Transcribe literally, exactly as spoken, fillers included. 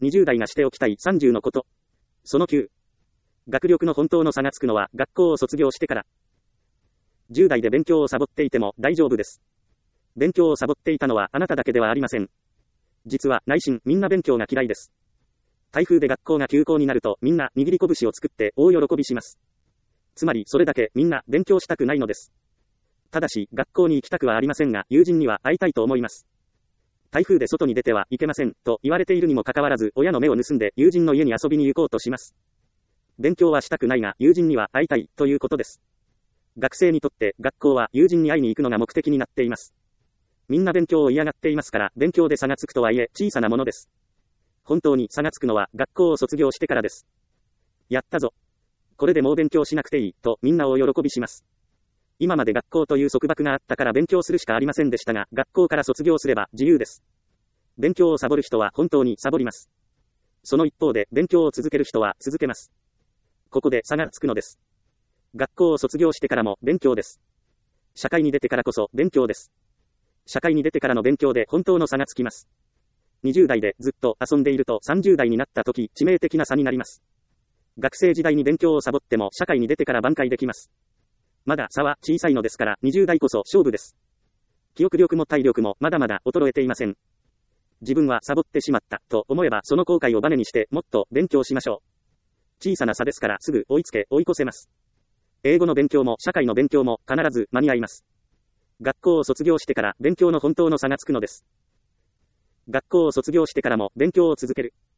にじゅう代がしておきたいさんじゅうのこと。そのきゅう。学力の本当の差がつくのは学校を卒業してから。じゅう代で勉強をサボっていても大丈夫です。勉強をサボっていたのはあなただけではありません。実は内心みんな勉強が嫌いです。台風で学校が休校になるとみんな握り拳を作って大喜びします。つまりそれだけみんな勉強したくないのです。ただし学校に行きたくはありませんが友人には会いたいと思います。台風で外に出てはいけませんと言われているにもかかわらず親の目を盗んで友人の家に遊びに行こうとします。勉強はしたくないが友人には会いたいということです。学生にとって学校は友人に会いに行くのが目的になっています。みんな勉強を嫌がっていますから勉強で差がつくとはいえ小さなものです。本当に差がつくのは学校を卒業してからです。やったぞ。これでもう勉強しなくていいとみんな大喜びします。今まで学校という束縛があったから勉強するしかありませんでしたが学校から卒業すれば自由です。勉強をサボる人は本当にサボります。その一方で勉強を続ける人は続けます。ここで差がつくのです。学校を卒業してからも勉強です。社会に出てからこそ勉強です。社会に出てからの勉強で本当の差がつきます。にじゅう代でずっと遊んでいるとさんじゅう代になった時致命的な差になります。学生時代に勉強をサボっても社会に出てから挽回できます。まだ差は小さいのですからにじゅう代こそ勝負です。記憶力も体力もまだまだ衰えていません。自分はサボってしまったと思えばその後悔をバネにしてもっと勉強しましょう。小さな差ですからすぐ追いつけ追い越せます。英語の勉強も社会の勉強も必ず間に合います。学校を卒業してから勉強の本当の差がつくのです。学校を卒業してからも勉強を続ける。